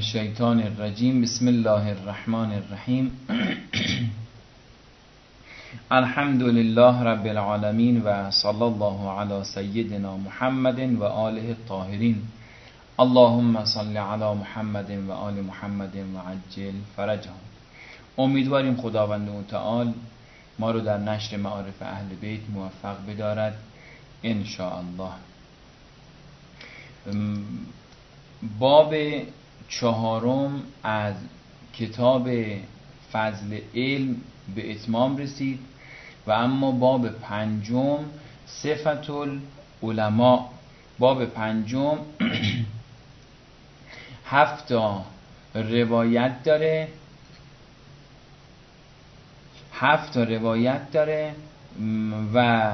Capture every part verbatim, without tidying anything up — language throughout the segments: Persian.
الشیطان الرجیم. بسم الله الرحمن الرحیم. الحمد لله رب العالمین و صلی الله علی سیدنا محمد و آله الطاهرین. اللهم صل علی محمد و آل محمد و عجل فرجهم. امیدواریم خداوند متعال ما رو در نشر معارف اهل بیت موفق بدارد ان شاء الله. باب چهارم از کتاب فضل علم به اتمام رسید و اما باب پنجم صفت العلماء، باب پنجم هفت تا روایت داره هفت تا روایت داره و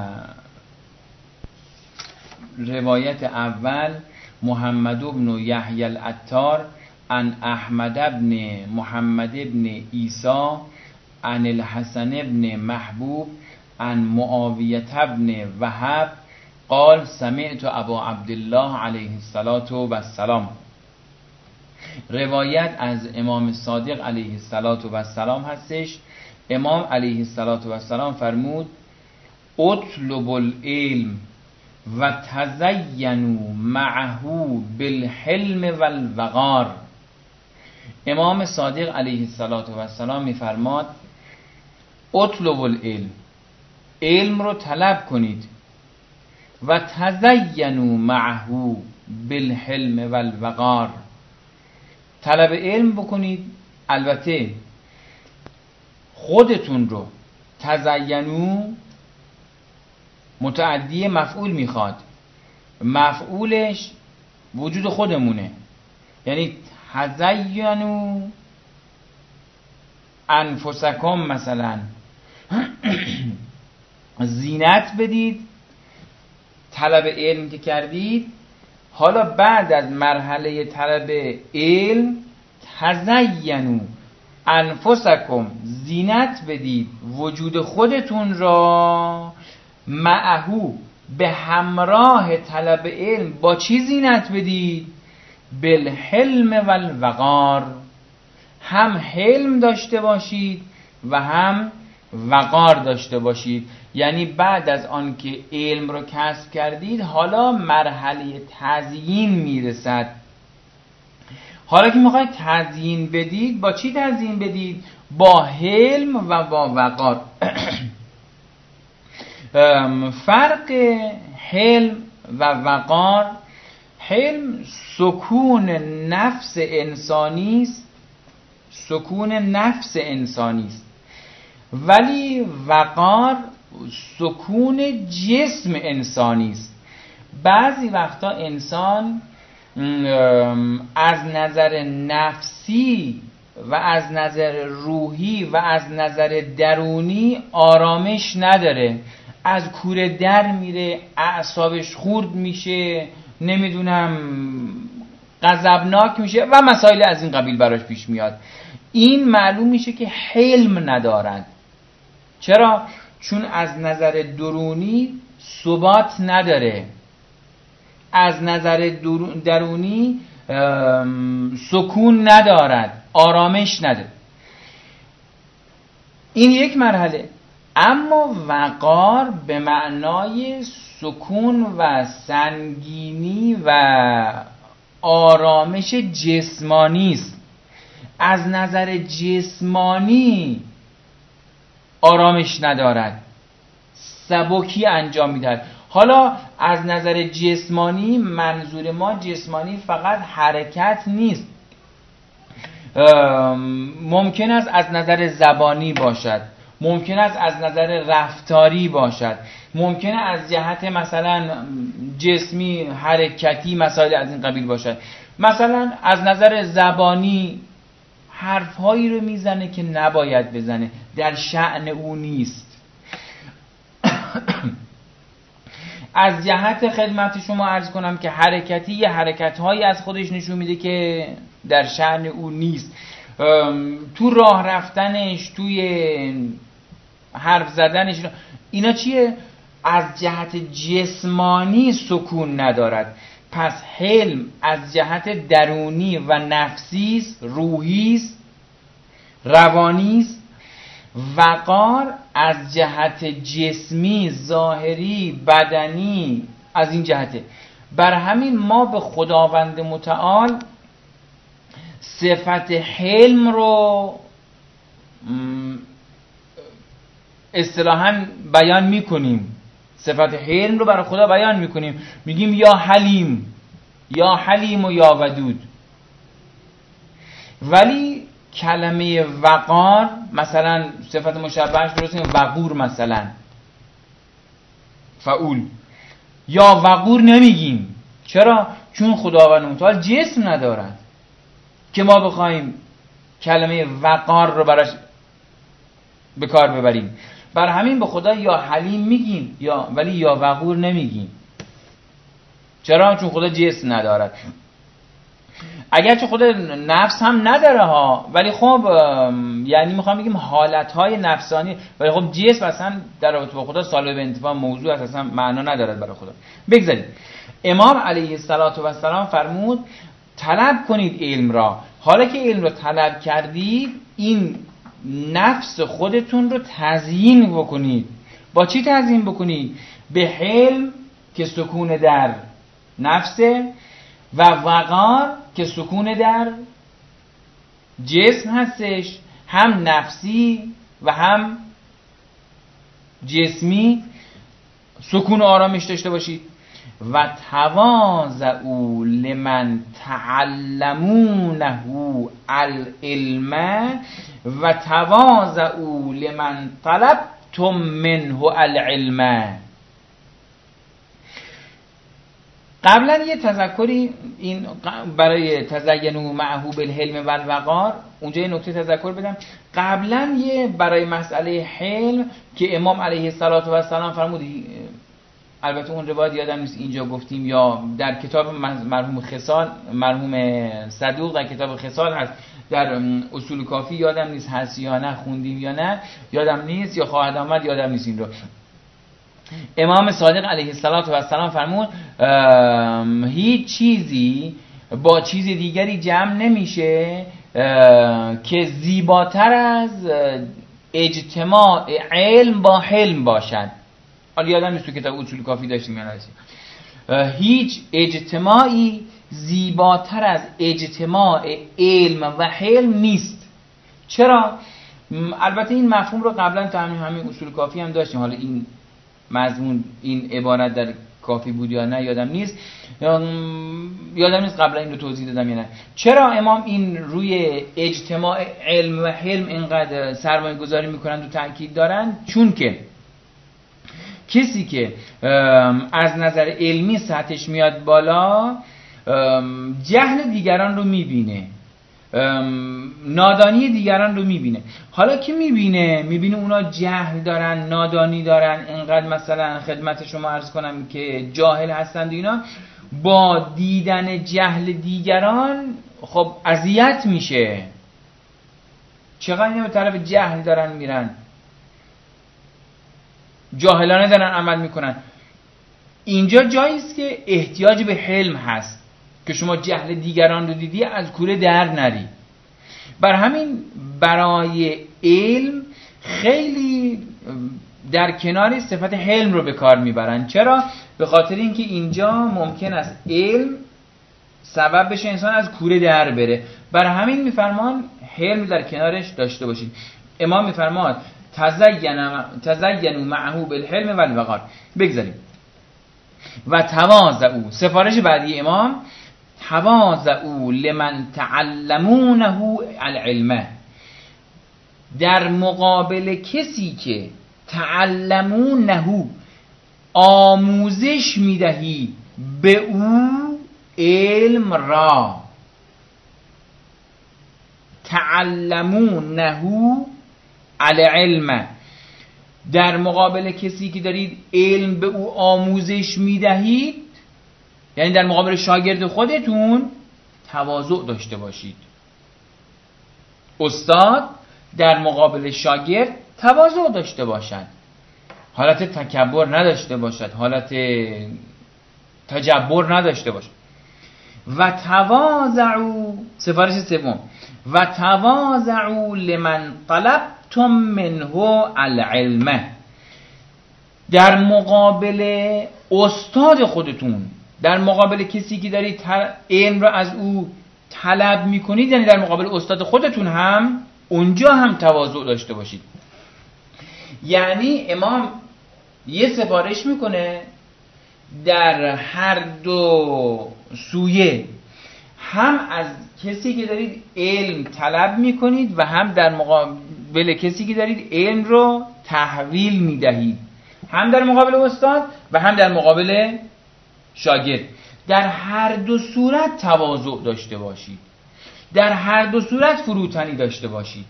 روایت اول محمد بن یحیی العطار عن احمد بن محمد بن عیسی عن الحسن بن محبوب عن معاویه بن وهب قال سمعت ابا عبدالله علیه الصلاة و السلام. روایت از امام صادق علیه الصلاة و السلام هستش. امام علیه الصلاة و السلام فرمود اطلب العلم و تزینوا معه بالحلم والوقار. امام صادق علیه الصلاة و السلام میفرماد اطلب العلم، علم رو طلب کنید، و تزینوا معه بالحلم والوقار، طلب علم بکنید، البته خودتون رو تزینوا متعدی مفعول میخواد، مفعولش وجود خودمونه، یعنی تزینوا انفسکم، مثلا زینت بدید طلب علم که کردید، حالا بعد از مرحله طلب علم تزینوا انفسکم، زینت بدید وجود خودتون را، معهو به همراه طلب علم با چی زینت بدید؟ بالحلم والوقار، هم حلم داشته باشید و هم وقار داشته باشید. یعنی بعد از آن که علم رو کسب کردید حالا مرحله تزیین میرسد. حالا که میخواید تزیین بدید، با چی تزیین بدید؟ با حلم و با وقار. فرق حلم و وقار، حلم سکون نفس انسانی است، سکون نفس انسانی است، ولی وقار سکون جسم انسانی است. بعضی وقتا انسان از نظر نفسی و از نظر روحی و از نظر درونی آرامش نداره، از کوره در میره، اعصابش خورد میشه، نمیدونم غضبناک میشه و مسائل از این قبیل براش پیش میاد. این معلوم میشه که حلم ندارد. چرا؟ چون از نظر درونی ثبات نداره، از نظر درونی سکون ندارد، آرامش نداره. این یک مرحله. اما وقار به معنای سکون و سنگینی و آرامش جسمانی است. از نظر جسمانی آرامش ندارد، سبکی انجام میدهد. حالا از نظر جسمانی منظور ما جسمانی فقط حرکت نیست، ممکن است از نظر زبانی باشد، ممکن است از نظر رفتاری باشد، ممکن است از جهت مثلا جسمی حرکتی مسائل از این قبیل باشد. مثلا از نظر زبانی حرفهایی رو میزنه که نباید بزنه، در شأن او نیست. از جهت خدمت شما عرض کنم که حرکتی یه حرکت‌هایی از خودش نشون میده که در شأن او نیست. تو راه رفتنش، توی حرف زدنش، اینا چیه؟ از جهت جسمانی سکون ندارد. پس حلم از جهت درونی و نفسی است، روحی است، روانی است. وقار از جهت جسمی، ظاهری، بدنی، از این جهته. بر همین ما به خداوند متعال صفت حلم رو اصطلاحاً بیان میکنیم، صفت حلم رو برای خدا بیان میکنیم، میگیم یا حلیم، یا حلیم و یا ودود. ولی کلمه وقار مثلا صفت مشبهش درست نیست، وقور مثلا فعول، یا وقور نمیگیم. چرا؟ چون خداوند متعال جسم ندارد که ما بخوایم کلمه وقار رو براش به کار ببریم. بر همین به خدا یا حلیم میگیم، یا ولی یا وقور نمیگیم. چرا؟ چون خدا جسم ندارد. اگرچه خدا نفس هم نداره ها، ولی خب یعنی میخوام بگیم حالتهای نفسانی، ولی خب جسم اصلا در رابطه با خدا صالح به انتفاع موضوع اصلا معنا ندارد برای خدا. بگذارید امام علیه السلام فرمود طلب کنید علم را. حالا که علم را طلب کردید، این نفس خودتون رو تزیین بکنید. با چی تزیین بکنید؟ به حلم که سکون در نفسه، و وقار که سکون در جسم هستش، هم نفسی و هم جسمی. سکون و آرامش داشته باشید. و تواضعوا لمن تعلمونه العلم و تواضعوا لمن طلبتم منه العلم. قبلا یه تذکری این برای تزینوا معه بالحلم و الوقار، اونجا یه نکته تذکر بدم. قبلا یه برای مسئله حلم که امام علیه السلام فرمود، البته اون روایت یادم نیست اینجا گفتیم یا در کتاب مرحوم خصال، مرحوم صدوق در کتاب خصال هست، در اصول کافی یادم نیست هست یا نه، خوندیم یا نه یادم نیست، یا خواهد آمد یادم نیست. این رو امام صادق علیه السلام فرمود هیچ چیزی با چیز دیگری جمع نمیشه که زیباتر از اجتماع علم با حلم باشد. حالا یادم نیست تو کتاب اصول کافی داشتیم یا نه. هیچ اجتماعی زیباتر از اجتماع علم و حلم نیست. چرا؟ البته این مفهوم رو قبلا تا همین همین اصول کافی هم داشتیم. حالا این مضمون این عبارت در کافی بود یا نه یادم نیست، یادم نیست قبلا این رو توضیح دادم یا نه. چرا امام این روی اجتماع علم و حلم اینقدر سرمایه گذاری میکنن و تاکید دارن؟ چون که کسی که از نظر علمی سطحش میاد بالا، جهل دیگران رو میبینه، نادانی دیگران رو میبینه. حالا که میبینه میبینه اونا جهل دارن، نادانی دارن، اینقدر مثلا خدمت شما عرض کنم که جاهل هستند اینا، با دیدن جهل دیگران خب اذیت میشه. چقدر اینا به طرف جهل دارن میرن، جاهلانه دارن عمل میکنن. اینجا جایی است که احتیاج به حلم هست که شما جهل دیگران رو دیدی از کوره در نری. بر همین برای علم خیلی در کنار صفت حلم رو به کار میبرن. چرا؟ به خاطر اینکه اینجا ممکن است علم سبب بشه انسان از کوره در بره. بر همین میفرمان حلم در کنارش داشته باشید. امام میفرماد تزینوا معه بالحلم و الوقار. بگذاریم و تواضعوا، سفارش بعدی امام، تواضعوا لمن تعلمونه العلم. در مقابل کسی که تعلمونه آموزش میدهی به او علم را، تعلمونه العلم، در مقابل کسی که دارید علم به او آموزش میدهید، یعنی در مقابل شاگرد خودتون تواضع داشته باشید. استاد در مقابل شاگرد تواضع داشته باشد، حالت تکبر نداشته باشد، حالت تجبر نداشته باشد. و تواضعوا، سفارش سوم، و تواضعوا لمن طلبتم منه العلم، در مقابل استاد خودتون، در مقابل کسی که دارید علم رو از او طلب میکنید، یعنی در مقابل استاد خودتون هم اونجا هم تواضع داشته باشید. یعنی امام یه سفارش میکنه در هر دو سویه، هم از کسی که دارید علم طلب میکنید و هم در مقابل کسی که دارید علم رو تحویل میدهید، هم در مقابل استاد و هم در مقابل شاگرد. در هر دو صورت تواضع داشته باشید، در هر دو صورت فروتنی داشته باشید.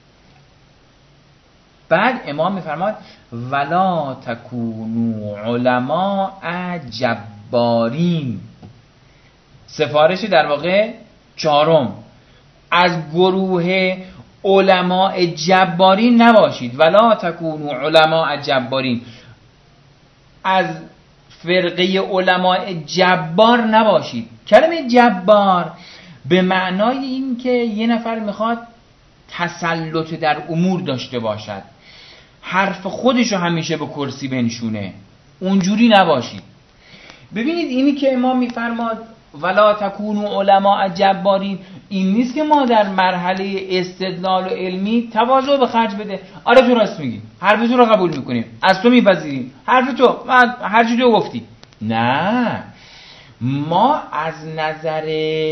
بعد امام میفرماد ولا تکونوا علماء جبارین، سفارش در واقع چهارم، از گروه علماء جبارین نباشید. ولا تکونوا علماء جبارین، از فرقه علماء جبار نباشید. کلمه جبار به معنای این که یه نفر میخواد تسلط در امور داشته باشد، حرف خودشو همیشه به کرسی بنشونه، اونجوری نباشید. ببینید اینی که امام میفرماد ولا تکونوا علماء جبارین، این نیست که ما در مرحله استدلال و علمی تواضع به خرج بده. آره تو راست میگی، حرف تو رو قبول میکنیم، از تو میپذیریم، حرف تو هر چی تو گفتی. نه، ما از نظر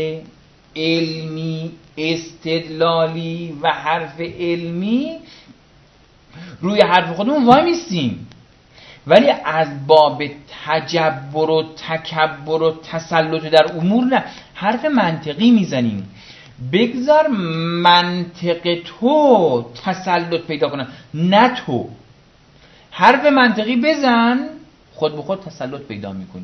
علمی، استدلالی و حرف علمی روی حرف خودمون وای میستیم، ولی از باب تجبر و تکبر و تسلط در امور نه، حرف منطقی میزنیم. بگذار منطق تو تسلط پیدا کنه، نه تو. حرف منطقی بزن، خود به خود تسلط پیدا میکنی.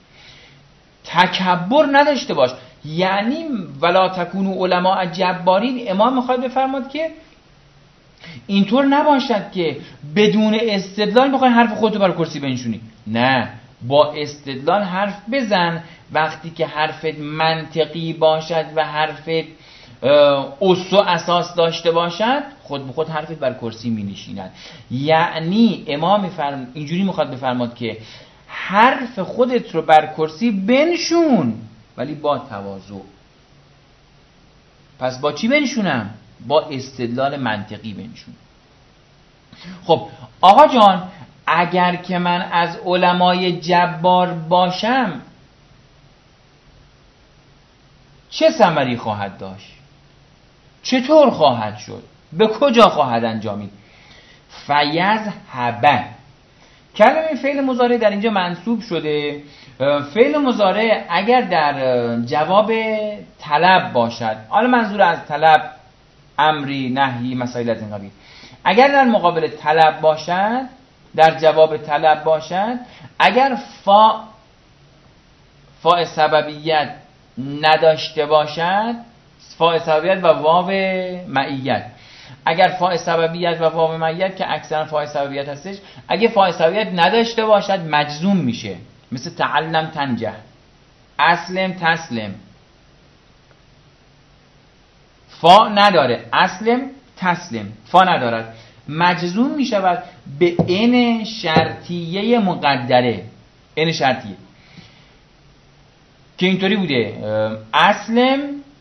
تکبر نداشته باش. یعنی ولا تکونوا علماء جبارین، امام میخواد بفرماد که اینطور نباشد که بدون استدلال بخوای حرف خودتو بر کرسی بنشونی. نه، با استدلال حرف بزن. وقتی که حرفت منطقی باشد و حرفت اصل و اساس داشته باشد، خود به خود حرفت بر کرسی می نشیند. یعنی امام فرم اینجوری میخواد بفرماد که حرف خودت رو بر کرسی بنشون، ولی با تواضع. پس با چی بنشونم؟ با استدلال منطقی بنشون. خب آقا جان، اگر که من از علمای جبار باشم چه ثمری خواهد داشت؟ چطور خواهد شد؟ به کجا خواهد انجامید؟ فیذهب، کلمه فعل مضارع در اینجا منصوب شده. فعل مضارع اگر در جواب طلب باشد، حالا منظور از طلب امری، نهی، مسائل از این قبیل، اگر در مقابل طلب باشد، در جواب طلب باشد، اگر فا فا سببیت نداشته باشد، فا سببیت و واو معیت، اگر فا سببیت و واو معیت که اکثرا فا سببیت هستش، اگه فا سببیت نداشته باشد مجزوم میشه، مثل تعلم تنجح، اسلم تسلم. فا نداره، اسلم تسلم، فا ندارد، مجزوم می شود به ان شرطیه مقدره. ان شرطیه که اینطوری بوده اسلم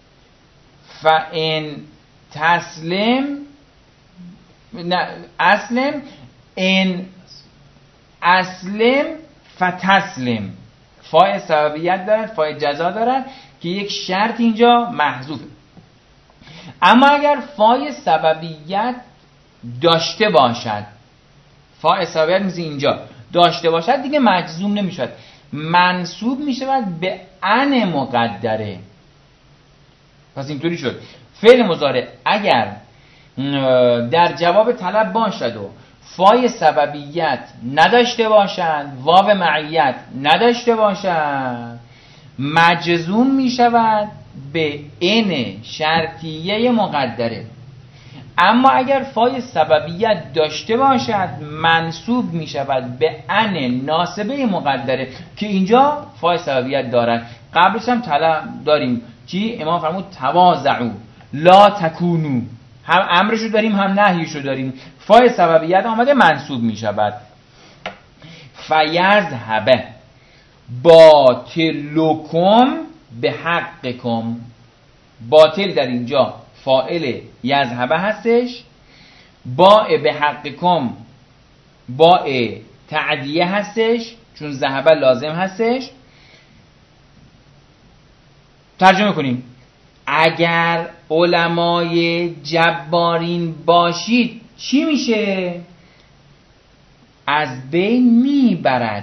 فان تسلم، نه اسلم ان اسلم فتسلم. فای سببیت دارد، فای جزا دارد که یک شرط اینجا محذوفه. اما اگر فای سببیت داشته باشد، فای سببیت مثل اینجا داشته باشد، دیگه مجزوم نمیشد، منصوب میشود به ان مقدره. پس اینطوری شد فعل مضارع اگر در جواب طلب باشد و فای سببیت نداشته باشد، واو معیت نداشته باشد، مجزوم میشود به ان شرطیه مقدره. اما اگر فای سببیت داشته باشد، منصوب می شود به ان ناسبه مقدره که اینجا فای سببیت دارد. قبلش هم طلب داریم چی؟ امام فرمود تواضعوا لا تکونو، هم امرشو داریم هم نهیشو داریم. فای سببیت آمده منصوب می شود. فیذهب باطلکم به حقکم. باطل در اینجا فاعل یذهب هستش، با به حقکم با تعدیه هستش چون ذهب لازم هستش. ترجمه کنیم اگر علمای جبارین باشید چی میشه؟ از بین میبرد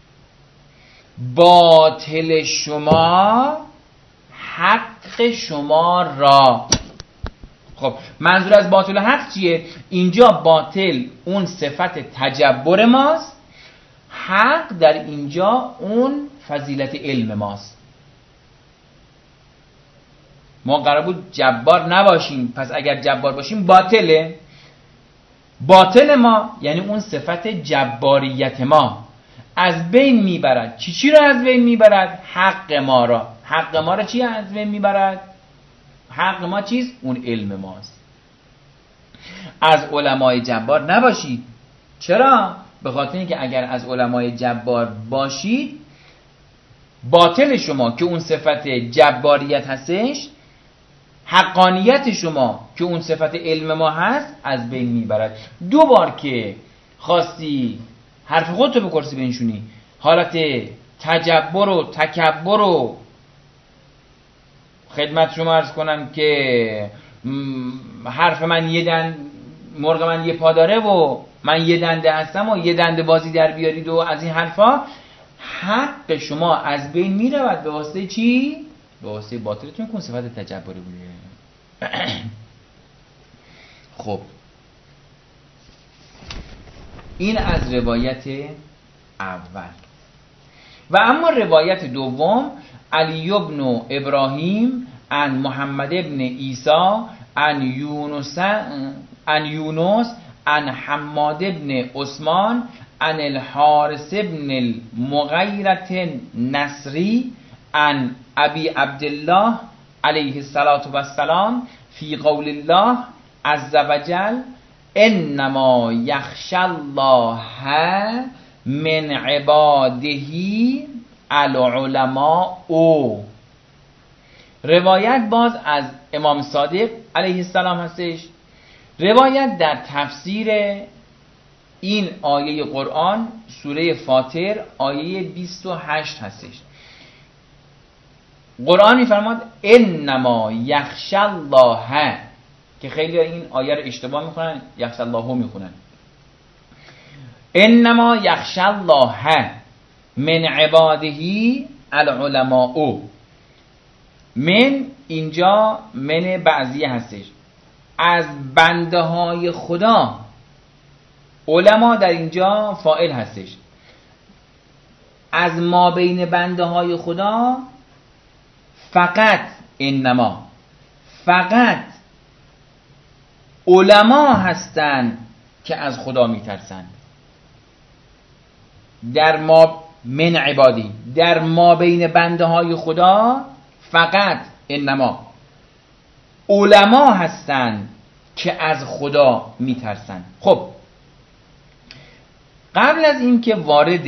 باطل شما حق شما را. خب منظور از باطل حق چیه؟ اینجا باطل اون صفت تجبر ماست، حق در اینجا اون فضیلت علم ماست. ما قرار بود جبار نباشیم، پس اگر جبار باشیم باطله. باطل ما یعنی اون صفت جباریت ما از بین میبرد. چی چی رو از بین میبرد؟ حق ما را. حق ما را چی از بین میبرد؟ حق ما چیست؟ اون علم ماست. از علمای جبار نباشید. چرا؟ به خاطر اینکه اگر از علمای جبار باشید باطل شما که اون صفت جباریت هستش، حقانیت شما که اون صفت علم ما هست از بین میبرد. دو بار که خواستی حرف خودتو به کرسی بنشونی، حالت تجبر و تکبر و خدمت شما عرض کنم که حرف من یه دند مرغ من یه پا داره و من یه دنده هستم و یه دنده بازی در بیارید و از این حرفا، حق شما از بین میرود به واسطه چی؟ به واسطه باطلتون که اون صفت تجبری بوده. خب این از روایت اول. و اما روایت دوم، علی ابن ابراهیم عن محمد ابن عیسی عن یونس عن یونس عن حماد ابن عثمان عن الحارث ابن المغیرة نصری عن ابی عبدالله علیه الصلاة والسلام فی قول الله عز وجل انما یخشی الله من عباده العلماء. او روایت باز از امام صادق علیه السلام هستش. روایت در تفسیر این آیه قرآن سوره فاطر آیه بیست و هشت هستش. قرآن میفرماد انما یخشی الله، که خیلی این آیه رو اشتباه میخونن، یخشی الله میخونن. انما یخشی الله من عباده العلماء. من اینجا من بعضیه هستش، از بنده های خدا. علما در اینجا فاعل هستش. از ما بین بنده های خدا فقط انما فقط علما هستند که از خدا میترسن. در ما من عبادی، در ما بین بنده های خدا فقط انما علما هستند که از خدا میترسن. خب قبل از اینکه وارد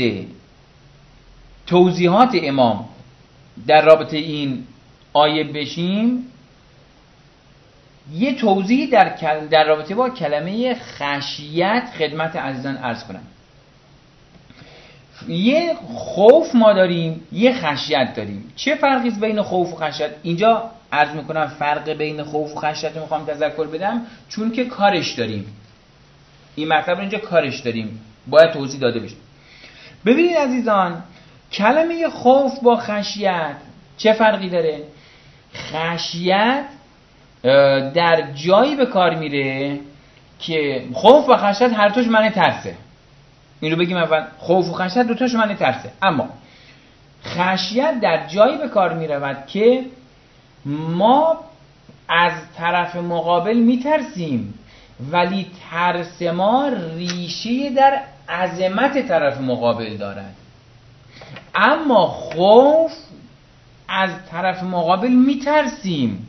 توضیحات امام در رابطه این آیه بشیم، یه توضیح در در رابطه با کلمه خشیت خدمت عزیزان عرض کنم. یه خوف ما داریم، یه خشیت داریم. چه فرقی است بین خوف و خشیت؟ اینجا عرض میکنم فرق بین خوف و خشیت رو میخوام تذکر بدم، چون که کارش داریم. این مطلب رو اینجا کارش داریم، باید توضیح داده بشه. ببینید عزیزان، کلمه خوف با خشیت چه فرقی داره؟ خشیت در جایی به کار میره که خوف و خشیت هر توش معنی ترسه. این رو بگیم اول، خوف و خشیت دو تاش معنی ترسه. اما خشیت در جایی به کار میرود که ما از طرف مقابل میترسیم، ولی ترس ما ریشه در عظمت طرف مقابل دارد. اما خوف از طرف مقابل میترسیم.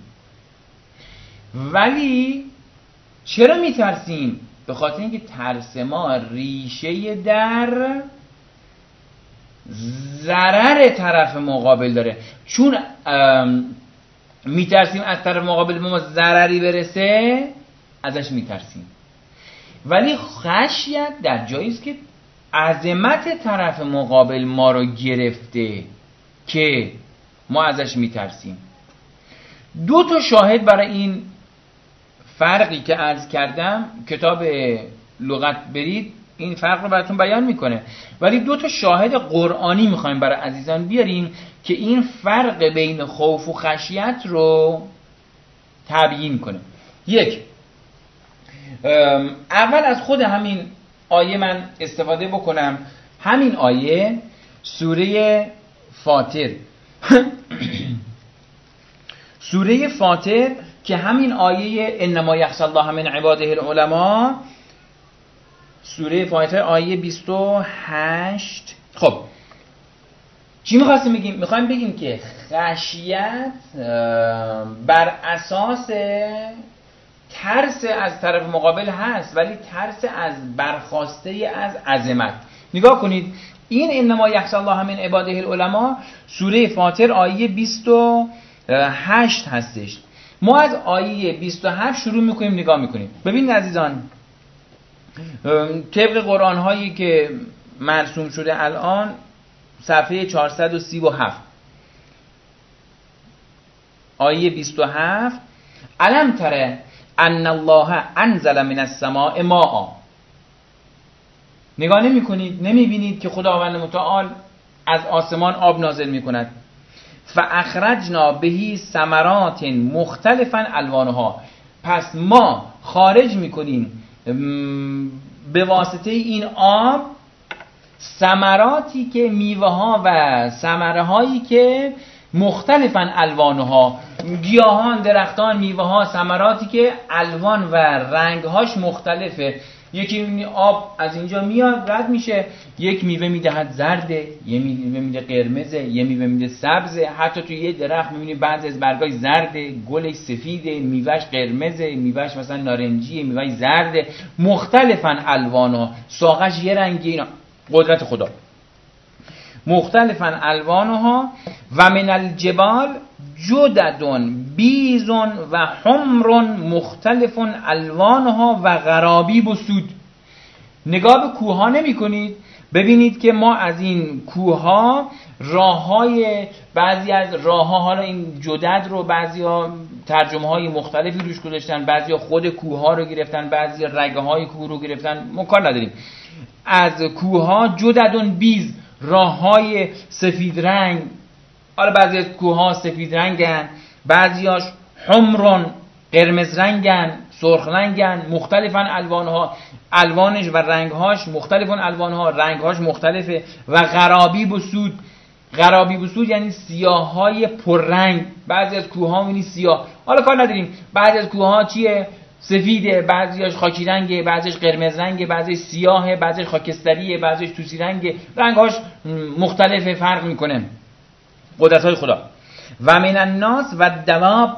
ولی چرا میترسیم؟ به خاطر اینکه ترس ما ریشه در ضرر طرف مقابل داره. چون میترسیم از طرف مقابل ما ضرری برسه، ازش میترسیم. ولی خشیت در جایی است که عظمت طرف مقابل ما رو گرفته که ما ازش میترسیم. دو تا شاهد برای این فرقی که عرض کردم، کتاب لغت برید این فرق رو براتون بیان میکنه. ولی دو تا شاهد قرآنی میخوایم برای عزیزان بیاریم که این فرق بین خوف و خشیت رو تبیین کنه. یک، اول از خود همین آیه من استفاده بکنم. همین آیه سوره فاطر سوره فاطر که همین آیه انما یخشی الله من عباده العلماء، سوره فاطر آیه بیست و هشت. خب چی میخواستیم بگیم؟ میخوایم بگیم که خشیت بر اساس ترس از طرف مقابل هست، ولی ترس از برخاسته از عظمت. نگاه کنید، این انما یخشی الله من عباده العلماء سوره فاطر آیه بیست و هشت هستش. ما از آیه بیست و هفت شروع میکنیم نگاه میکنیم. ببینید عزیزان، طبق قرآن هایی که مرسوم شده الان صفحه چهارصد و سی و هفت آیه بیست و هفت، الم تره ان الله انزل من السماء ماء. نگاه نمی کنید؟ نمی بینید که خداوند متعال از آسمان آب نازل می کند؟ فاخرجنا بهی ثمرات مختلفا الوانها، پس ما خارج می کنیم به واسطه این آب ثمراتی که میوه ها و ثمره هایی که مختلفن الوانها، گیاهان، درختان، میوه ها، ثمراتی که الوان و رنگ هاش مختلفه. یکی آب از اینجا میاد رد میشه، یک میوه میدهد زرده، یه میوه میده قرمزه، یه میوه میده سبزه. حتی تو یه درخت میبینی بعضی از برگاش زرده، گلش سفیده، میوهش قرمزه، میوهش مثلا نارنجیه، میوهش زرده، مختلفن الوانها، ساقش یه رنگی. اینا قدرت خدا. مختلفن الوانها و من الجبال جددن بیزن و حمر مختلفن الوانها و غرابیب و سود. نگاه به کوه ها نمی کنید؟ ببینید که ما از این کوه ها راه های، بعضی از راه ها، حالا این جدد رو بعضی ها ترجمه های مختلفی روش گذاشتن، بعضی ها خود کوه ها رو گرفتن، بعضی رگه های کوه رو گرفتن، ما کار نداریم. از کوه ها جددن بیز، راه های سفید رنگ. حالا بعضی از کوه ها سفید رنگن، بعضی هاش حمرون قرمز رنگن، سرخ رنگن، مختلفن الوانها، الوانش و رنگهاش مختلفن الوانها، رنگهاش مختلفه. و غرابیب و سود، غرابیب و سود یعنی سیاه های پررنگ. بعضی از کوه ها می‌بینی سیاه، حالا کار نداریم. بعضی از کوه ها چیه؟ سفیده، بعضیش خاکی رنگه، بعضیش قرمز رنگه، بعضیش سیاهه، بعضیش خاکستریه، بعضیش توسی رنگه. رنگهاش مختلفه، فرق میکنه. قدرت‌های خدا. و من الناس و دواب،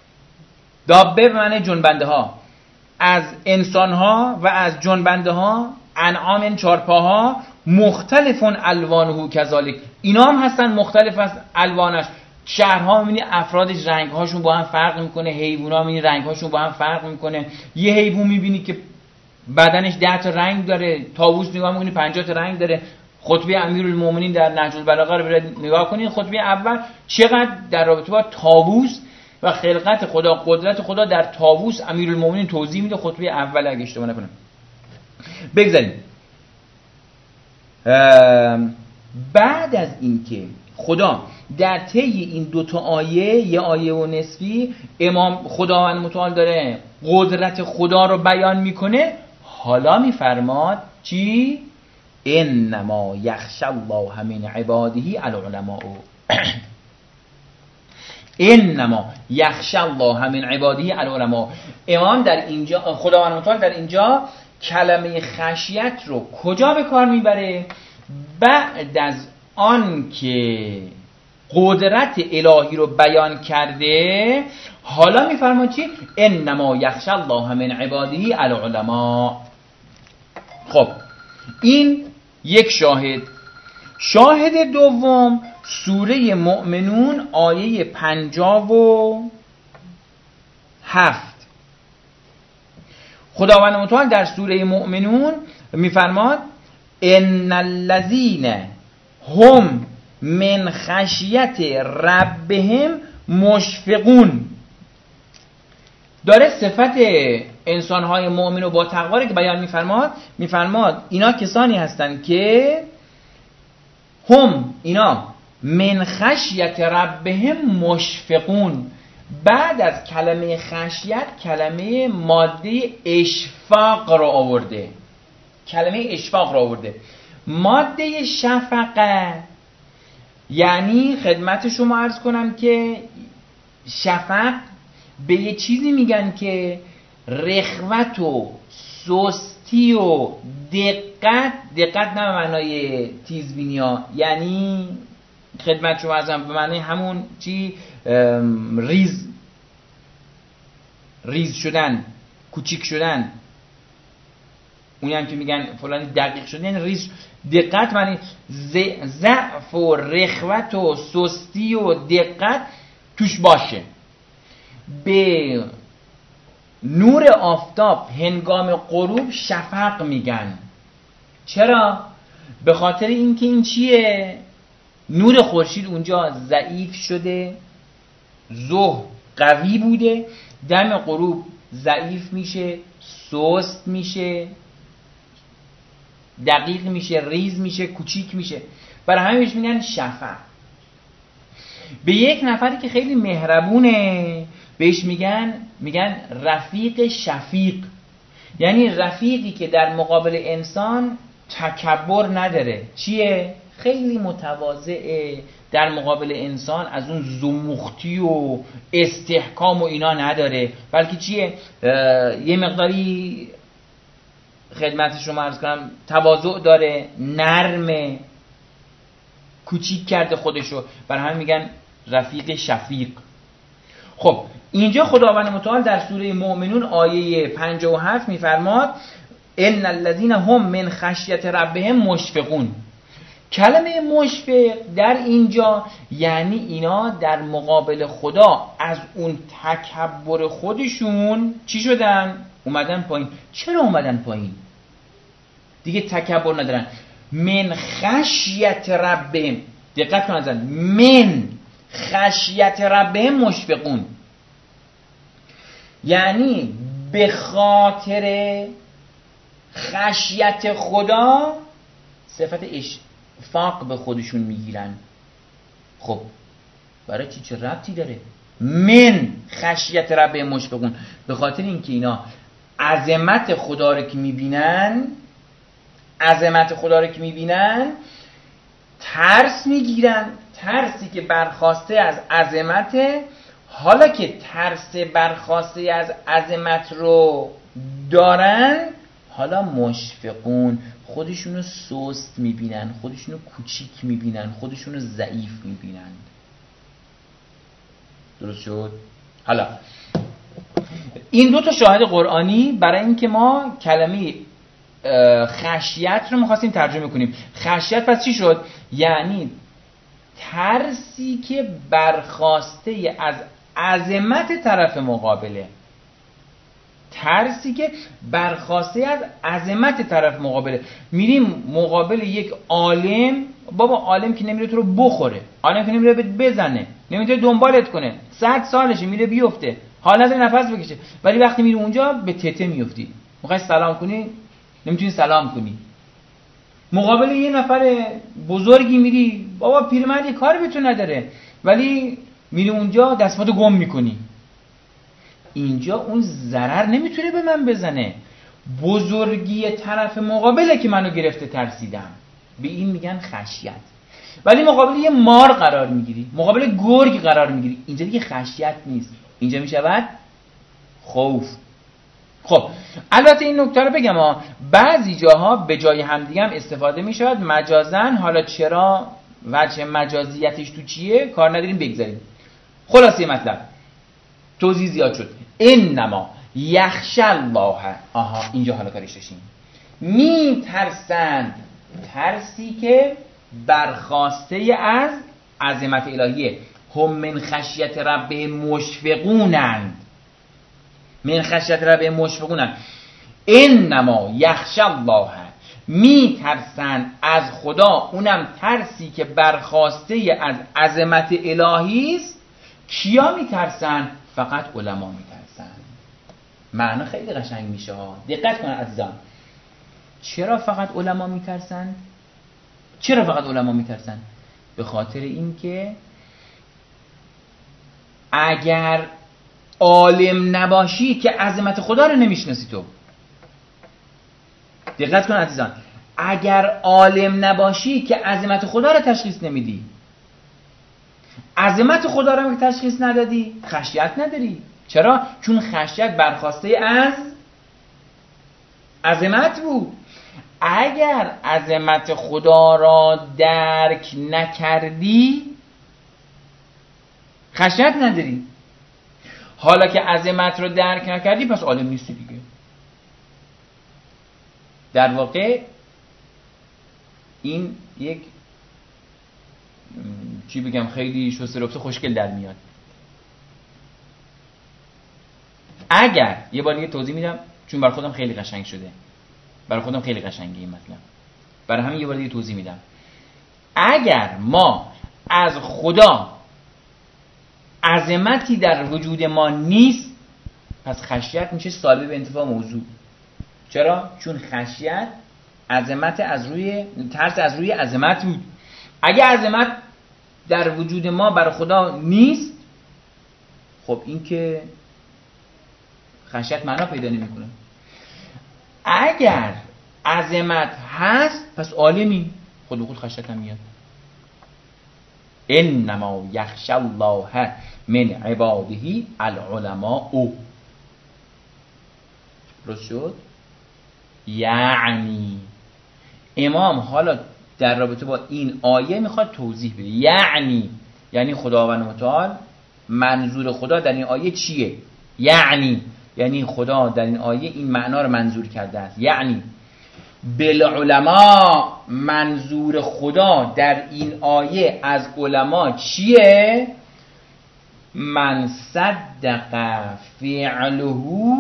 دابه به معنی جنبنده ها، از انسان ها و از جنبنده ها، انعام چارپاها، مختلفون الوانه کذالک، اینا هم هستن مختلف از الوانش. شهرها می‌بینی افرادش رنگ‌هاشون با هم فرق میکنه، حیونا می‌بینی رنگ‌هاشون با هم فرق میکنه. یه حیوان می‌بینی که بدنش ده تا رنگ داره، طاووس نگاه می‌کنی پنجاه تا رنگ داره. خطبه امیرالمومنین در نهج البلاغه رو برید نگاه کنین، خطبه اول چقدر در رابطه با طاووس و خلقت خدا، قدرت خدا در طاووس امیرالمومنین توضیح میده. خطبه اول اگه اشتباه نکنم. بگذاریم بعد از اینکه خدا در طی این دوتا آیه، یه آیه و نصفی، امام خداوند متعال داره قدرت خدا رو بیان میکنه، حالا میفرماد چی؟ انما یخشی الله من عباده العلماء. انما یخشی الله من عباده العلماء. امام در اینجا، خداوند متعال در اینجا کلمه خشیت رو کجا به کار میبره؟ بعد از آن که قدرت الهی رو بیان کرده، حالا میفرماد چی؟ انما یخشی الله من عباده العلماء. خب این یک شاهد. شاهد دوم سوره مؤمنون آیه پنجاه و هفت. خداوند متعال در سوره مؤمنون میفرماد ان الذین هم من خشیت ربهم مشفقون. داره صفت انسان‌های مؤمن و با تقوا که بیان میفرماد، میفرماد اینا کسانی هستند که هم اینا من خشیت ربهم مشفقون. بعد از کلمه خشیت کلمه ماده اشفاق را آورده، کلمه اشفاق را آورده. ماده شفقه یعنی خدمت شما عرض کنم که شفق به یه چیزی میگن که رخوت و سستی و دقت، دقت نه به معنای تیزبینی ها، یعنی خدمت شما عرضم به معنی همون چی ریز ریز شدن، کوچیک شدن، اونی هم که میگن فلانی دقیق شدن یعنی ریز. دقت معنی ضعف و رخوت و سستی و دقت توش باشه. به نور آفتاب هنگام غروب شفق میگن. چرا؟ به خاطر اینکه این چیه؟ نور خورشید اونجا ضعیف شده، ظهر قوی بوده، دم غروب ضعیف میشه، سست میشه، دقیق میشه، ریز میشه، کوچیک میشه. برای همین بهش میگن شفق. به یک نفری که خیلی مهربونه بهش میگن میگن رفیق شفیق، یعنی رفیقی که در مقابل انسان تکبر نداره. چیه؟ خیلی متواضعه، در مقابل انسان از اون زمختی و استحکام و اینا نداره، بلکه چیه؟ یه مقداری خدمت شما عرض کنم تواضع داره، نرمه، کوچیک کرده خودشو. برای همین میگن رفیق شفیق. خب اینجا خداوند متعال در سوره مؤمنون آیه پنجاه و هفت میفرماد ان الذین هم من خشیت ربهم مشفقون. کلمه مشفق در اینجا یعنی اینا در مقابل خدا از اون تکبر خودشون چی شدن؟ اومدن پایین. چرا اومدن پایین؟ دیگه تکبر ندارن. من خشیت ربهم، دقت کنید، من خشیت ربهم مشفقون، یعنی به خاطر خشیت خدا صفت اشفاق به خودشون میگیرن. خب برای چی؟ چه ربطی داره؟ من خشیت ربهم مشفقون، به خاطر اینکه اینا عظمت خدا رو که میبینن، عظمت خدا رو که میبینن ترس میگیرن. ترسی که برخواسته از عظمته، حالا که ترس برخواسته از عظمت رو دارن، حالا مشفقون، خودشونو سست میبینن، خودشونو کوچیک میبینن، خودشونو ضعیف میبینن. درست شد؟ حالا این دو تا شاهد قرآنی برای اینکه ما کلمه خشیت رو میخواستیم ترجمه کنیم. خشیت پس چی شد؟ یعنی ترسی که برخواسته از عظمت طرف مقابله، ترسی که برخواسته از عظمت طرف مقابله. میریم مقابل یک عالم، بابا عالم که نمیره تو رو بخوره، عالم که نمیره بزنه، نمیره دنبالت کنه، صد سالشه میره بیفته، حال نداره نفس بکشه، ولی وقتی میری اونجا به تته میفتی، میخوای سلام کنی نمیتونی سلام کنی. مقابل یه نفر بزرگی میری، بابا پیرمردی کاری به تو نداره، ولی میری اونجا دستماتو گم میکنی. اینجا اون ضرر نمیتونه به من بزنه، بزرگی طرف مقابله که منو گرفته ترسیدم. به این میگن خشیت. ولی مقابل یه مار قرار میگیری، مقابل گرگ قرار میگیری، اینجا دیگه خشیت نیست، اینجا میشود خوف. خب البته این نکته رو بگم ها، بعضی جاها به جای همدیگه هم استفاده میشود مجازن. حالا چرا وجه مجازیتش تو چیه کار نداریم بگذاریم. خلاصه مطلب توضیح زیاد شد. انما یخشی الله، آها اینجا حالا کارش داشتیم، می ترسند ترسی که برخواسته از عظمت الهیه. هم من خشیت ربه مشفقونند، من خشیت ربه مشفقونند. انما یخشی الله، می ترسند از خدا، اونم ترسی که برخواسته از عظمت الهی است. کیا می ترسند؟ فقط علما می ترسند. معنا خیلی قشنگ میشه ها، دقت کن عزیزان. چرا فقط علما می ترسند؟ چرا فقط علما می ترسند؟ به خاطر اینکه اگر عالم نباشی که عظمت خدا رو نمیشناسی. تو دقت کن عزیزان، اگر عالم نباشی که عظمت خدا رو تشخیص نمیدی، عظمت خدا رو که تشخیص ندادی خشیت نداری. چرا؟ چون خشیت برخواسته از عظمت بود. اگر عظمت خدا را درک نکردی خشیت نداری. حالا که عظمت را درک نکردی پس عالم نیستی دیگه. در واقع این یک چی بگم خیلی شسته رفته خوشگل در میاد. اگر یه بار دیگه توضیح میدم چون برای خودم خیلی قشنگ شده، برای خودم خیلی قشنگه این مطلب، برای همین یه بار دیگه توضیح میدم. اگر ما از خدا عظمتی در وجود ما نیست پس خشیت میشه سالب به انتفاع موضوع. چرا؟ چون خشیت عظمت از روی ترس از روی عظمت بود. اگه عظمت در وجود ما برای خدا نیست خب این که خشیت معنا پیدا نمیکنه. اگر عظمت هست پس عالمی، خود به خود خشیت هم میاد. انما یخشی الله من عباده العلماء. درست شد؟ یعنی امام حالا در رابطه با این آیه میخواد توضیح بده. یعنی یعنی خداوند متعال منظور خدا در این آیه چیه؟ یعنی یعنی خدا در این آیه این معنا رو منظور کرده است. یعنی بالعلماء، منظور خدا در این آیه از علما چیه؟ من صدق فعله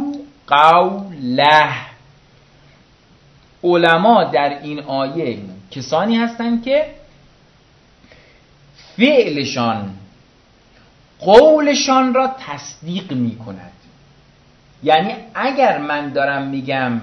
قوله. علما در این آیه کسانی هستند که فعلشان قولشان را تصدیق می کند. یعنی اگر من دارم میگم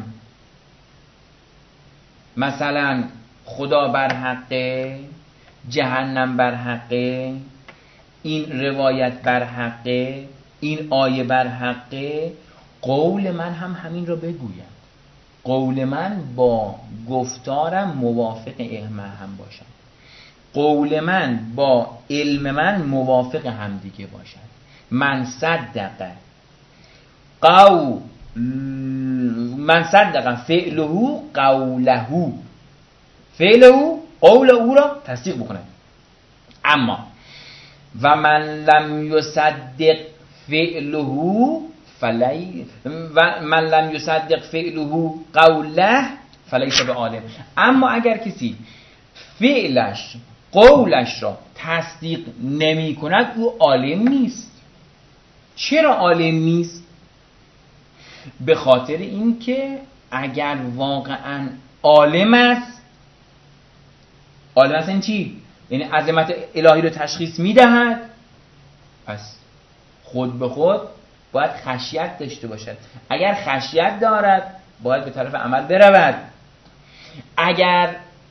مثلا خدا بر حقه، جهنم بر حقه، این روایت بر حقه، این آیه بر حقه، قول من هم همین را بگویم. قول من با گفتارم موافق علم هم باشد. قول من با علم من موافق هم دیگه باشد. من صدق قول من صدق فعله قوله، فعله قول او را تصدیق بکنه. اما و من لم یصدق فعله فلی و من لم یصدق فعله قوله فلیس بعالم. اما اگر کسی فعلش قولش را تصدیق نمی کند او عالم نیست. چرا عالم نیست؟ به خاطر اینکه اگر واقعا عالم است، عالم است این چی؟ یعنی عظمت الهی رو تشخیص میدهد، پس خود به خود باید خشیت داشته باشد. اگر خشیت دارد باید به طرف عمل برود. اگر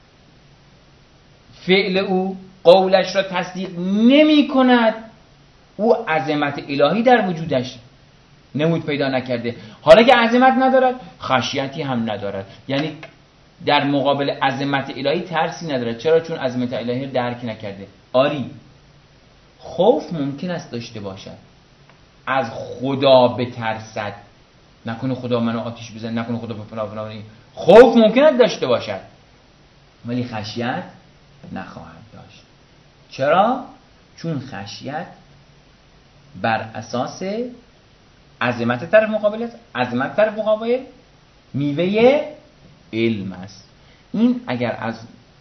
فعل او قولش را تصدیق نمی کند او عظمت الهی در وجودش نمود پیدا نکرده. حالا که عظمت ندارد خشیتی هم ندارد، یعنی در مقابل عظمت الهی ترسی ندارد. چرا؟ چون عظمت الهی رو درک نکرده. آری خوف ممکن است داشته باشد، از خدا بترسد، نکنه خدا منو آتیش بزنه، نکنه خدا فلان فلان. خوف ممکن است داشته باشد ولی خشیت نخواهد داشت. چرا؟ چون خشیت بر اساس عظمت طرف مقابل است. عظمت طرف مقابل میوه علم است. این اگر از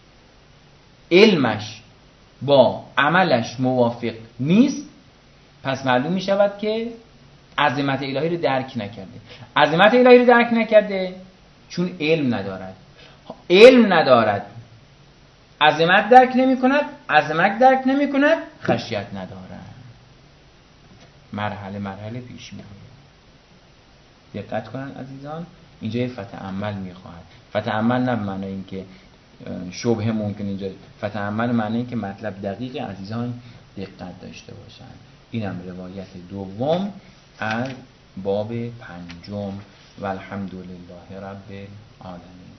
علمش با عملش موافق نیست، پس معلوم می شود که عظمت الهی رو درک نکرده. عظمت الهی رو درک نکرده چون علم ندارد. علم ندارد، عظمت درک نمی کند، عظمت درک نمی کند، خشیت ندارد. مرحله مرحله پیش می رود. دقت کنن عزیزان، اینجا یه فتأمل می خواهد. فتأمل نه معنی این که شبهه ممکن اینجا، فتأمل معنی این که مطلب دقیق عزیزان دقت داشته باشند. اینم روایت دوم از باب پنجم و الحمدلله رب العالمین.